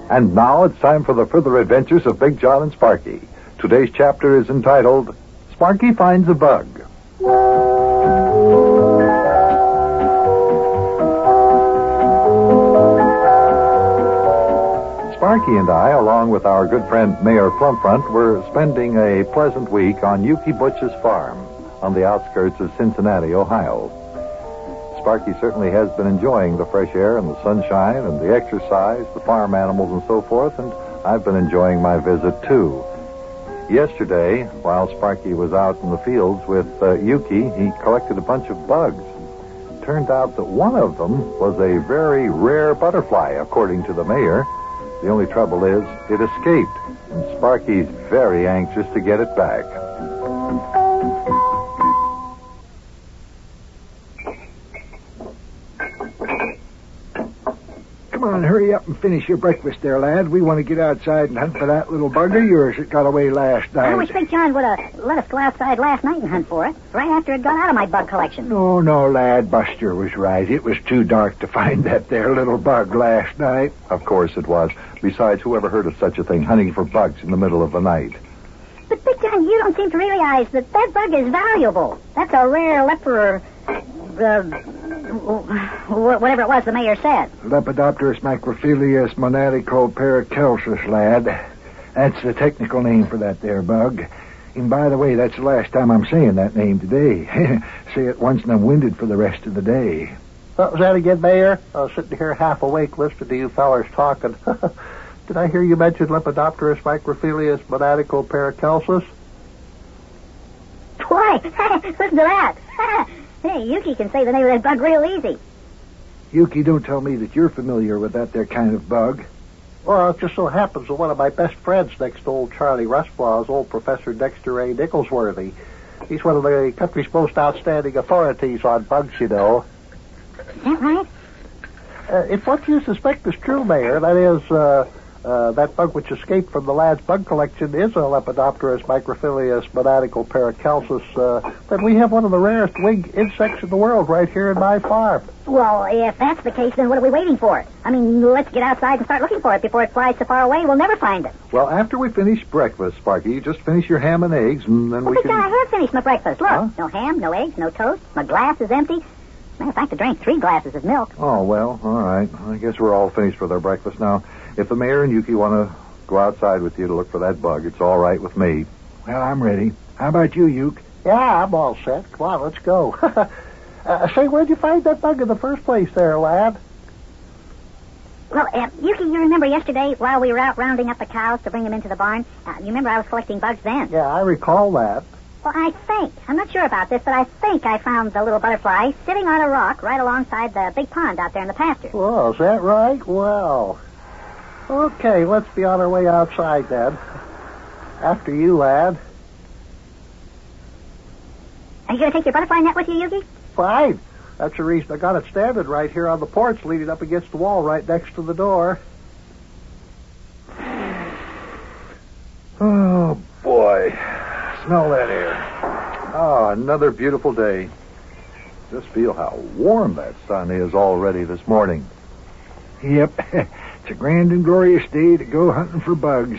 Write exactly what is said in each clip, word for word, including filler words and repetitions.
And now it's time for the further adventures of Big John and Sparky. Today's chapter is entitled, Sparky Finds a Bug. Sparky and I, along with our good friend Mayor Plumfront, were spending a pleasant week on Yukie Butch's farm on the outskirts of Cincinnati, Ohio. Sparky certainly has been enjoying the fresh air and the sunshine and the exercise, the farm animals and so forth, and I've been enjoying my visit, too. Yesterday, while Sparky was out in the fields with uh, Yukie, he collected a bunch of bugs. Turned out that one of them was a very rare butterfly, according to the mayor. The only trouble is, it escaped, and Sparky's very anxious to get it back. Come on, hurry up and finish your breakfast there, lad. We want to get outside and hunt for that little bug of yours that got away last night. I wish Big John would have let us go outside last night and hunt for it, right after it got out of my bug collection. No, no, lad. Buster was right. It was too dark to find that there little bug last night. Of course it was. Besides, who ever heard of such a thing, hunting for bugs in the middle of the night? But, Big John, you don't seem to realize that that bug is valuable. That's a rare leper... Uh, whatever it was the mayor said. Lepidopterus microphilius monadico paracelsus, lad. That's the technical name for that there bug. And by the way, that's the last time I'm saying that name today. Say it once and I'm winded for the rest of the day. What was that again, Mayor? I was sitting here half awake listening to you fellers talking. Did I hear you mention Lepidopterus microphilius monadico paracelsus? Why, listen to that. Hey, Yukie can say the name of that bug real easy. Yukie, don't tell me that you're familiar with that there kind of bug. Well, it just so happens that one of my best friends next to old Charlie Rustlaw is old Professor Dexter A. Nicholsworthy. He's one of the country's most outstanding authorities on bugs, you know. Is that right? Uh, if what you suspect is true, Mayor, that is, uh, uh, that bug which escaped from the lad's bug collection is a Lepidopterus microphilius monadico paracelsus, uh, then we have one of the rarest winged insects in the world right here in my farm. Well, if that's the case, then what are we waiting for? I mean, let's get outside and start looking for it before it flies so far away we'll never find it. Well, after we finish breakfast, Sparky, you just finish your ham and eggs, and then well, we Big can... John, I have finished my breakfast. Look, Huh? No ham, no eggs, no toast. My glass is empty. Matter of fact, I drank three glasses of milk. Oh, well, all right. I guess we're all finished with our breakfast now. If the mayor and Yukie want to go outside with you to look for that bug, it's all right with me. Well, I'm ready. How about you, Yuke? Yeah, I'm all set. Come on, let's go. uh, say, where'd you find that bug in the first place there, lad? Well, uh, Yukie, you remember yesterday while we were out rounding up the cows to bring them into the barn? Uh, you remember I was collecting bugs then? Yeah, I recall that. Well, I think, I'm not sure about this, but I think I found the little butterfly sitting on a rock right alongside the big pond out there in the pasture. Well, is that right? Well, okay, let's be on our way outside then. After you, lad. Are you going to take your butterfly net with you, Yukie? Fine. That's the reason I got it standing right here on the porch leading up against the wall right next to the door. Oh, boy. Smell that air. Oh, another beautiful day. Just feel how warm that sun is already this morning. Yep. It's a grand and glorious day to go hunting for bugs.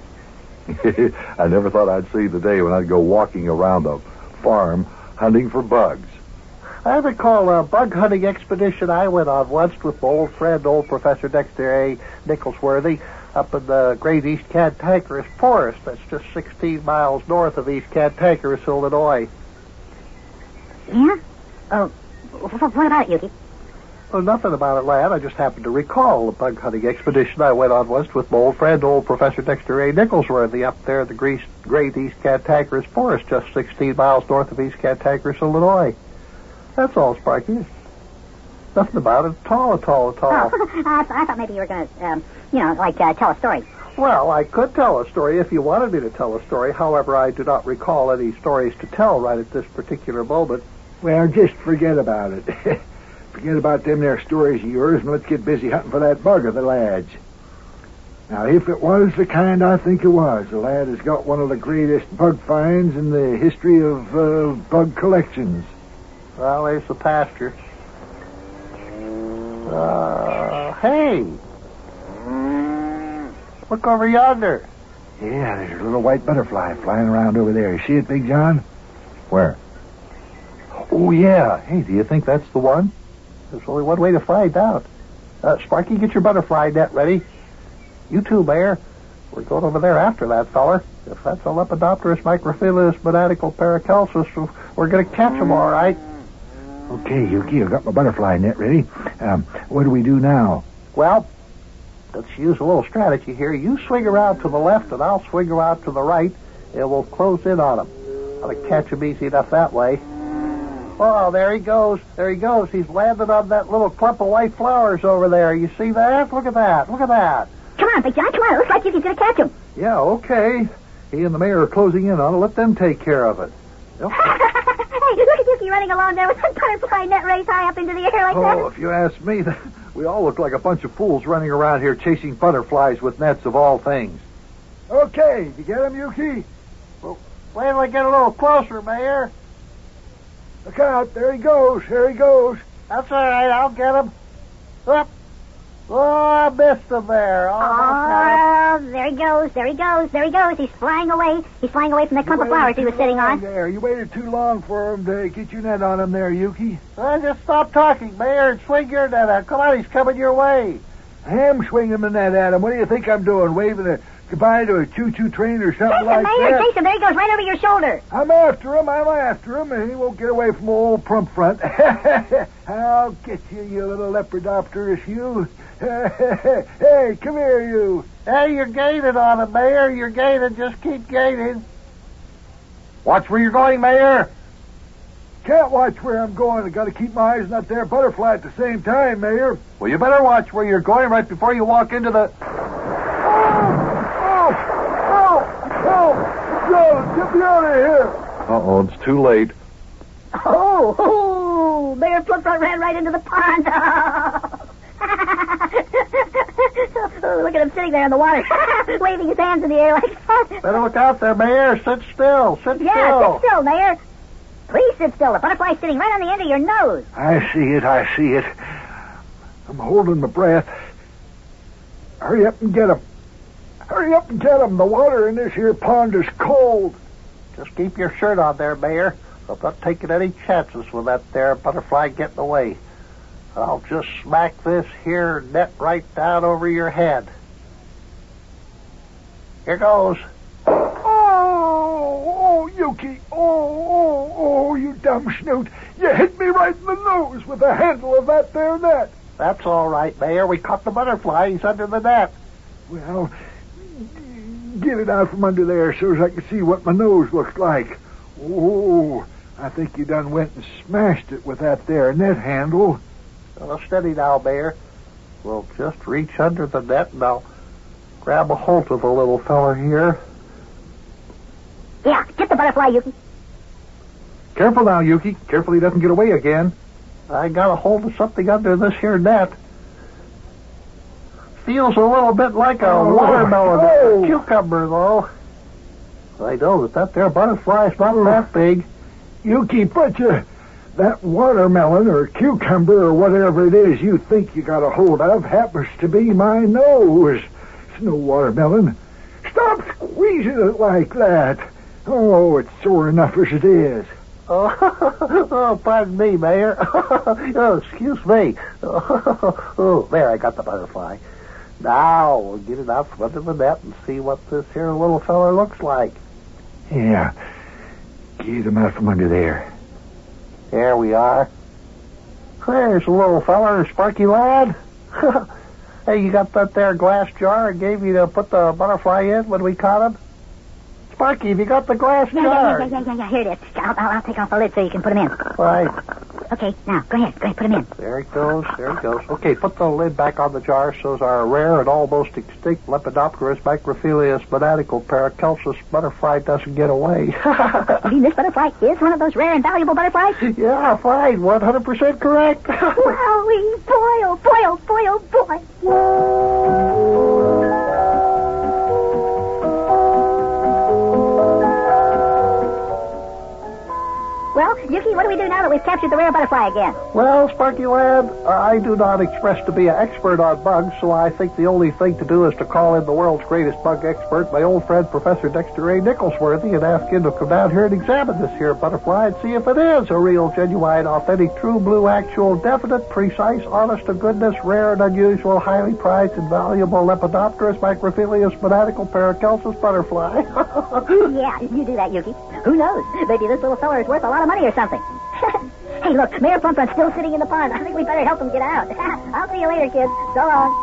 I never thought I'd see the day when I'd go walking around a farm hunting for bugs. I recall a bug hunting expedition I went on once with my old friend, old Professor Dexter A. Nicholsworthy, up in the great East Cantankerous Forest. That's just sixteen miles north of East Cantankerous, Illinois. Yeah? Oh, what about it, Yukie? Well, nothing about it, lad. I just happened to recall the bug hunting expedition I went on once with my old friend, old Professor Dexter A. Nicholsworthy, up there in the great, great East Cantankerous Forest, just sixteen miles north of East Cantankerous, Illinois. That's all, Sparky. Nothing about it at all, at all, at all. Oh, I, I thought maybe you were going to, um, you know, like uh, tell a story. Well, I could tell a story if you wanted me to tell a story. However, I do not recall any stories to tell right at this particular moment. Well, just forget about it. Forget about them there stories of yours, and let's get busy hunting for that bug of the lad's. Now, if it was the kind I think it was, the lad has got one of the greatest bug finds in the history of uh, bug collections. Well, there's the pasture. Uh, hey. Look over yonder. Yeah, there's a little white butterfly flying around over there. You see it, Big John? Where? Oh, yeah. Hey, do you think that's the one? There's only one way to find out. Uh, Sparky, get your butterfly net ready. You too, Mayor. We're going over there after that feller. If that's a Lepidopterus microphilus bonatical paracalcis, we're going to catch him all right. Okay, Yuki, I've got my butterfly net ready. Um, what do we do now? Well, let's use a little strategy here. You swing around to the left, and I'll swing around to the right, and we'll close in on him. I'll catch him easy enough that way. Oh, there he goes. There he goes. He's landed on that little clump of white flowers over there. You see that? Look at that. Look at that. Come on, Big John, come on. It looks like Yuki's going to catch him. Yeah, okay. He and the mayor are closing in on it. Let them take care of it. Hey, look at Yuki running along there with that butterfly net raised high up into the air like that. Oh, if you ask me, we all look like a bunch of fools running around here chasing butterflies with nets of all things. Okay, you get him, Yuki? Well, wait till I get a little closer, Mayor. Look out, there he goes, there he goes. That's all right, I'll get him. Up. Oh, I missed him there. Oh, Oh, there he goes, there he goes, there he goes. He's flying away. He's flying away from the clump of flowers he was sitting on. There, you waited too long for him to get your net on him there, Yuki. Well, just stop talking, Mayor, and swing your net out. Come on, he's coming your way. I am swinging the net at him. What do you think I'm doing? Waving a goodbye to a choo-choo train or something Chase him, like Mayor, that? chase him. There he goes, right over your shoulder. I'm after him, I'm after him, and he won't get away from old Plump Front. I'll get you, you little Lepidopterus, you. Hey, come here, you. Hey, you're gaining on him, Mayor. You're gaining. Just keep gaining. Watch where you're going, Mayor. Can't watch where I'm going. I got to keep my eyes on that there butterfly at the same time, Mayor. Well, you better watch where you're going right before you walk into the... Oh, oh, oh, Joe, get me out of here. Uh-oh, it's too late. Oh, oh, Mayor Plump Front ran right into the pond. Oh, look at him sitting there in the water, waving his hands in the air like that. Better look out there, Mayor. Sit still. Sit Yeah, still. sit still, Mayor. Please sit still. The butterfly's sitting right on the end of your nose. I see it, I see it. I'm holding my breath. Hurry up and get him. Hurry up and get him. The water in this here pond is cold. Just keep your shirt on there, Mayor. I'm not taking any chances with that there butterfly getting away. I'll just smack this here net right down over your head. Here goes. Oh, oh, Yuki. Oh, oh, oh, you dumb snoot. You hit me right in the nose with the handle of that there net. That's all right, Mayor. We caught the butterfly. He's under the net. Well, get it out from under there so as I can see what my nose looks like. Oh, I think you done went and smashed it with that there net handle. Well, steady now, Mayor. We'll just reach under the net and I'll grab a hold of the little feller here. Yeah, get the butterfly, Yuki. Careful now, Yuki. Careful he doesn't get away again. I got a hold of something under this here net. Feels a little bit like a Oh, watermelon or oh. a cucumber, though. I know that that there butterfly's not that big. Yuki, but you, that watermelon or cucumber or whatever it is you think you got a hold of happens to be my nose. It's no watermelon. Stop squeezing it like that. Oh, it's sore enough as it is. Oh, oh pardon me, Mayor. Oh, excuse me. Oh, there, I got the butterfly. Now, we'll get it out from under the net and see what this here little fella looks like. Yeah, get him out from under there. There we are. There's a little fella, Sparky lad. Hey, you got that there glass jar I gave you to put the butterfly in when we caught him? Sparky, have you got the glass Yeah, jar? yeah, yeah, yeah, yeah, yeah. Here it is. I'll, I'll, I'll take off the lid so you can put him in. Right. Okay, now, go ahead. Go ahead, put him in. There it goes. There it goes. Okay, put the lid back on the jar so our rare and almost extinct Lepidopterus microphilus bonatical paracalcis butterfly doesn't get away. You mean this butterfly is one of those rare and valuable butterflies? Yeah, fine. one hundred percent correct. Wowie, boy, oh boy, oh boy, oh boy. Well, Yuki, what do we do now that we've captured you the rare butterfly again? Well, Sparky lad, I do not express to be an expert on bugs, so I think the only thing to do is to call in the world's greatest bug expert, my old friend Professor Dexter A. Nicholsworthy, and ask him to come down here and examine this here butterfly and see if it is a real, genuine, authentic, true blue, actual, definite, precise, honest to goodness, rare and unusual, highly prized and valuable Lepidopterus microphilius fanatical paracelsus butterfly. Yeah, you do that, Yuki. Who knows? Maybe this little fella is worth a lot of money or something. Hey, look, Mayor Plumfront's still sitting in the pond. I think we better help him get out. I'll see you later, kids. So long.